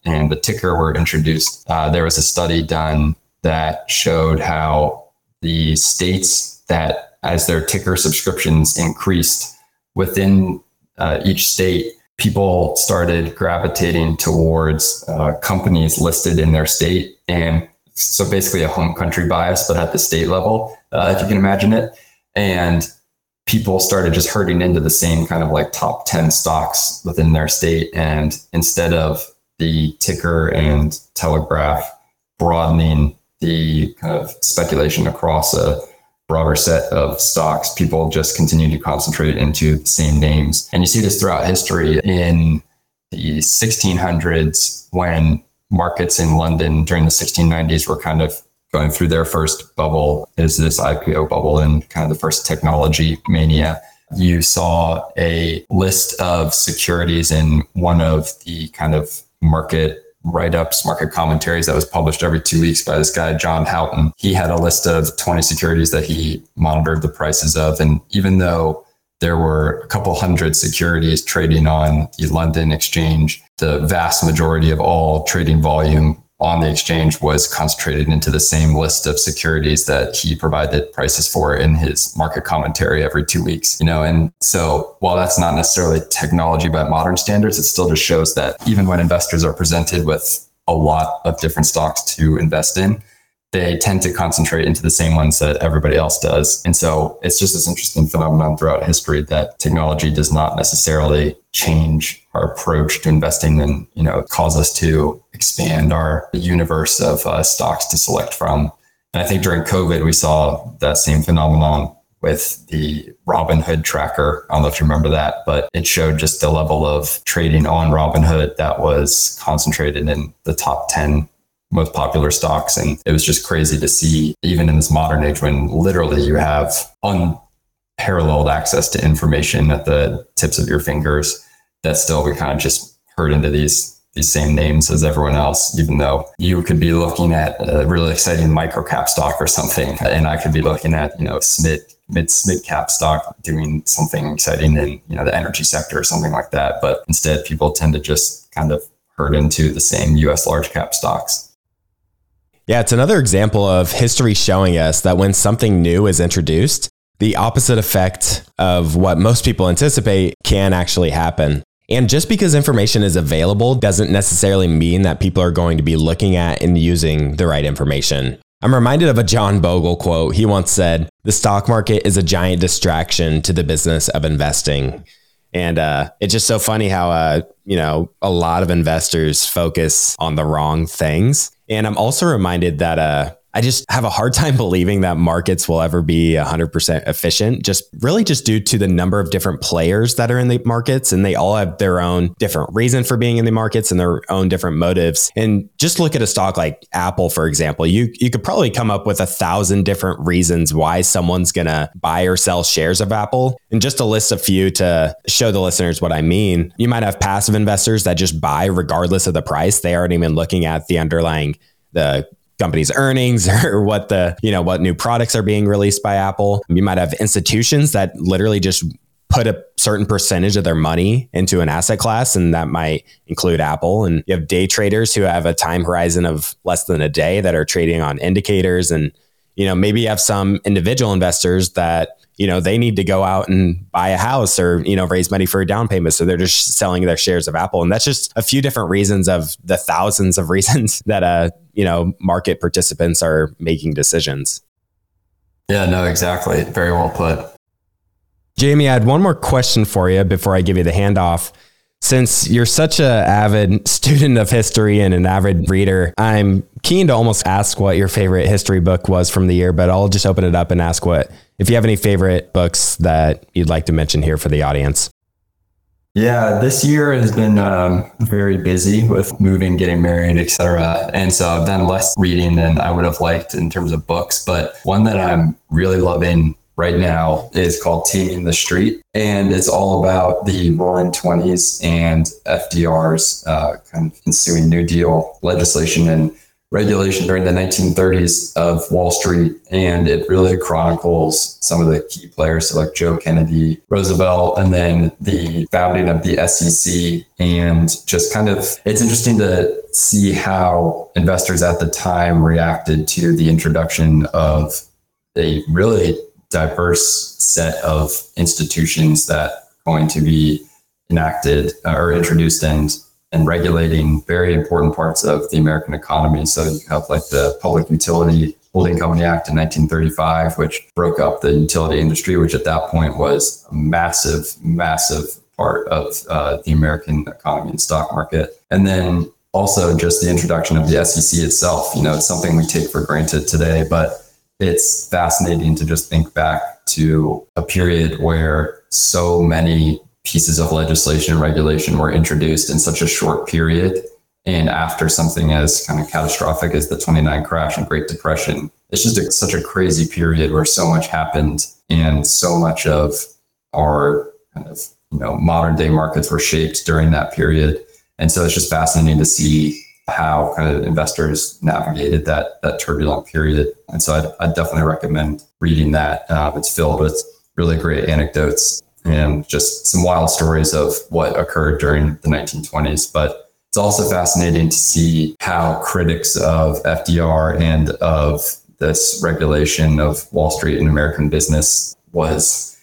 and the ticker were introduced, uh, there was a study done that showed how the states that, as their ticker subscriptions increased within uh, each state, people started gravitating towards uh, companies listed in their state. And so basically a home country bias, but at the state level, uh, if you can imagine it. And people started just herding into the same kind of like top ten stocks within their state. And instead of the ticker and telegraph broadening the kind of speculation across a broader set of stocks, people just continue to concentrate into the same names. And you see this throughout history. In the sixteen hundreds, when markets in London during the sixteen nineties were kind of going through their first bubble, is this I P O bubble and kind of the first technology mania, you saw a list of securities in one of the kind of market write-ups, market commentaries that was published every two weeks by this guy, John Houghton. He had a list of twenty securities that he monitored the prices of. And even though there were a couple hundred securities trading on the London exchange, the vast majority of all trading volume on the exchange was concentrated into the same list of securities that he provided prices for in his market commentary every two weeks. You know, and so while that's not necessarily technology by modern standards, it still just shows that even when investors are presented with a lot of different stocks to invest in, they tend to concentrate into the same ones that everybody else does. And so it's just this interesting phenomenon throughout history that technology does not necessarily change our approach to investing and, you know, cause us to expand our universe of uh, stocks to select from. And I think during COVID, we saw that same phenomenon with the Robinhood tracker. I don't know if you remember that, but it showed just the level of trading on Robinhood that was concentrated in the top ten most popular stocks. And it was just crazy to see, even in this modern age, when literally you have unparalleled access to information at the tips of your fingers, that still we kind of just herd into these these same names as everyone else, even though you could be looking at a really exciting micro cap stock or something, and I could be looking at, you know, mid mid mid cap stock doing something exciting in, you know, the energy sector or something like that. But instead, people tend to just kind of herd into the same U S large cap stocks. Yeah, it's another example of history showing us that when something new is introduced, the opposite effect of what most people anticipate can actually happen. And just because information is available doesn't necessarily mean that people are going to be looking at and using the right information. I'm reminded of a John Bogle quote. He once said, "The stock market is a giant distraction to the business of investing." And uh, it's just so funny how, uh, you know, a lot of investors focus on the wrong things. And I'm also reminded that uh, I just have a hard time believing that markets will ever be one hundred percent efficient, just really just due to the number of different players that are in the markets. And they all have their own different reason for being in the markets and their own different motives. And just look at a stock like Apple, for example. You, you could probably come up with a thousand different reasons why someone's going to buy or sell shares of Apple. And just to list a few to show the listeners what I mean, you might have passive investors that just buy regardless of the price. They aren't even looking at the underlying, the company's earnings or what the, you know, what new products are being released by Apple. You might have institutions that literally just put a certain percentage of their money into an asset class, and that might include Apple. And you have day traders who have a time horizon of less than a day that are trading on indicators. And, you know, maybe you have some individual investors that, you know, they need to go out and buy a house or, you know, raise money for a down payment. So they're just selling their shares of Apple. And that's just a few different reasons of the thousands of reasons that, uh, you know, market participants are making decisions. Yeah, no, exactly. Very well put. Jamie, I had one more question for you before I give you the handoff. Since you're such an avid student of history and an avid reader, I'm keen to almost ask what your favorite history book was from the year, but I'll just open it up and ask what, if you have any favorite books that you'd like to mention here for the audience. Yeah, this year has been um, very busy with moving, getting married, et cetera. And so I've done less reading than I would have liked in terms of books, but one that I'm really loving right now is called Taming the Street. And it's all about the roaring twenties and F D R's uh, kind of ensuing New Deal legislation and regulation during the nineteen thirties of Wall Street, and it really chronicles some of the key players, so like Joe Kennedy, Roosevelt, and then the founding of the S E C. And just kind of, it's interesting to see how investors at the time reacted to the introduction of a really diverse set of institutions that are going to be enacted uh, or introduced and and regulating very important parts of the American economy. So you have like the Public Utility Holding Company Act in nineteen thirty-five, which broke up the utility industry, which at that point was a massive, massive part of uh, the American economy and stock market. And then also just the introduction of the S E C itself. You know, it's something we take for granted today, but it's fascinating to just think back to a period where so many pieces of legislation and regulation were introduced in such a short period. And after something as kind of catastrophic as the twenty-nine crash and Great Depression, it's just a, such a crazy period where so much happened and so much of our kind of, you know, modern day markets were shaped during that period. And so it's just fascinating to see how kind of investors navigated that, that turbulent period. And so I'd, I'd definitely recommend reading that. Uh, it's filled with really great anecdotes and just some wild stories of what occurred during the nineteen twenties. But it's also fascinating to see how critics of F D R and of this regulation of Wall Street and American business was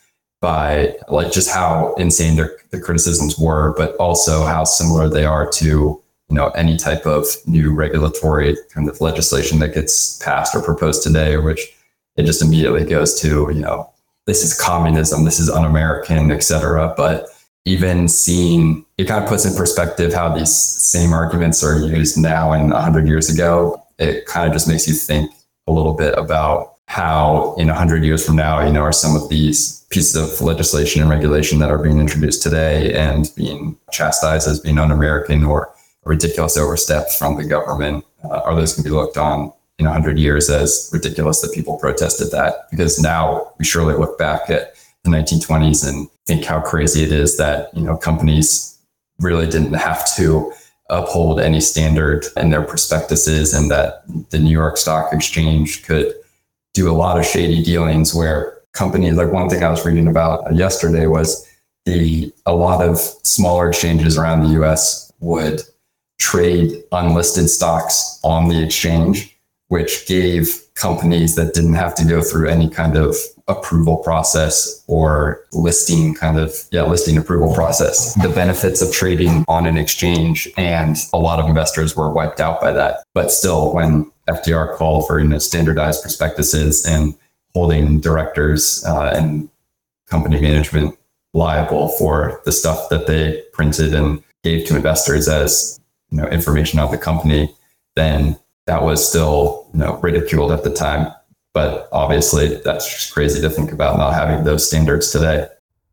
by like just how insane their, the criticisms were, but also how similar they are to, you know, any type of new regulatory kind of legislation that gets passed or proposed today, which it just immediately goes to, you know, this is communism, this is un-American, et cetera. But even seeing, it kind of puts in perspective how these same arguments are used now and one hundred years ago. It kind of just makes you think a little bit about how in one hundred years from now, you know, are some of these pieces of legislation and regulation that are being introduced today and being chastised as being un-American or ridiculous oversteps from the government, uh, are those going to be looked on in one hundred years as ridiculous that people protested that? Because now we surely look back at the nineteen twenties and think how crazy it is that, you know, companies really didn't have to uphold any standard in their prospectuses, and that the New York Stock Exchange could do a lot of shady dealings where companies, like one thing I was reading about yesterday was the a lot of smaller exchanges around the U S would trade unlisted stocks on the exchange, which gave companies that didn't have to go through any kind of approval process or listing kind of, yeah, listing approval process, the benefits of trading on an exchange. And a lot of investors were wiped out by that. But still, when F D R called for, you know, standardized prospectuses and holding directors uh, and company management liable for the stuff that they printed and gave to investors as, you know, information on the company, then that was still, you know, ridiculed at the time. But obviously that's just crazy to think about not having those standards today.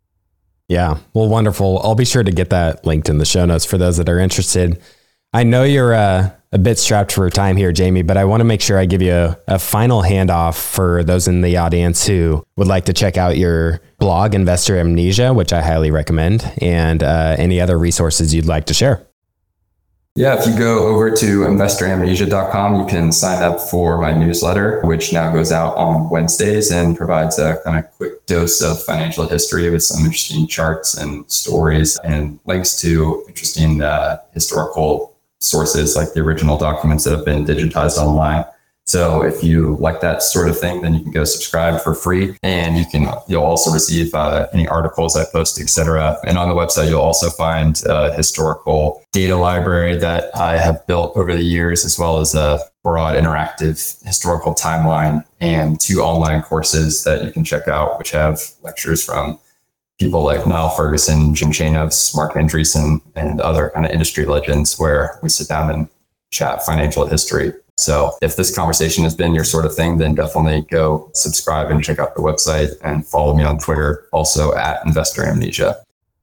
Yeah, well, wonderful. I'll be sure to get that linked in the show notes for those that are interested. I know you're uh, a bit strapped for time here, Jamie, but I want to make sure I give you a, a final handoff for those in the audience who would like to check out your blog, Investor Amnesia, which I highly recommend, and uh, any other resources you'd like to share. Yeah, if you go over to investor amnesia dot com, you can sign up for my newsletter, which now goes out on Wednesdays and provides a kind of quick dose of financial history with some interesting charts and stories and links to interesting uh, historical sources like the original documents that have been digitized online. So if you like that sort of thing, then you can go subscribe for free, and you can, you'll also receive uh, any articles I post, et cetera. And on the website, you'll also find a historical data library that I have built over the years, as well as a broad interactive historical timeline and two online courses that you can check out, which have lectures from people like Niall Ferguson, Jim Chanos, Mark Andreessen, and other kind of industry legends, where we sit down and chat financial history. So if this conversation has been your sort of thing, then definitely go subscribe and check out the website, and follow me on Twitter, also at Investor Amnesia.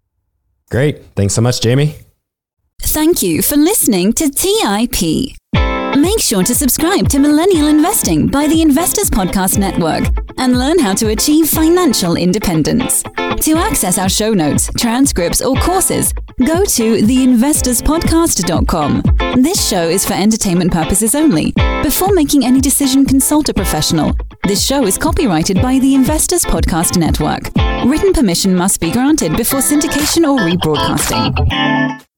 Great. Thanks so much, Jamie. Thank you for listening to T I P. Make sure to subscribe to Millennial Investing by the Investors Podcast Network and learn how to achieve financial independence. To access our show notes, transcripts, or courses, go to the investors podcast dot com. This show is for entertainment purposes only. Before making any decision, consult a professional. This show is copyrighted by the Investors Podcast Network. Written permission must be granted before syndication or rebroadcasting.